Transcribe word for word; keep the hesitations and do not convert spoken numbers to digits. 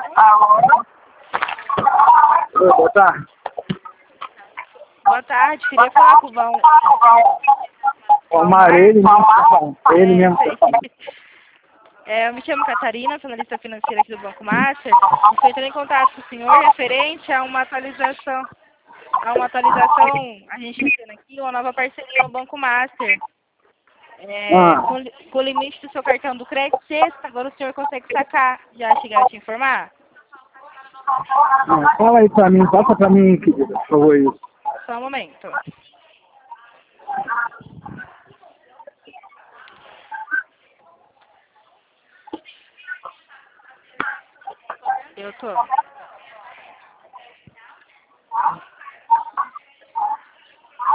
Oi, boa tarde. Boa tarde, queria falar com o Val. Omar, ele mesmo que tá falando. Ele É, mesmo que isso tá aí. falando. É, eu me chamo Catarina, sou analista financeira aqui do Banco Master. Estou entrando em contato com o senhor referente a uma atualização. A uma atualização, a gente está tendo aqui uma nova parceria no Banco Master. É, Ah. com, com o limite do seu cartão do crédito sexta, agora o senhor consegue sacar. Já chegaram a te informar? Ah, fala aí pra mim, passa pra mim, querida, por favor, isso. Só um momento. Eu tô.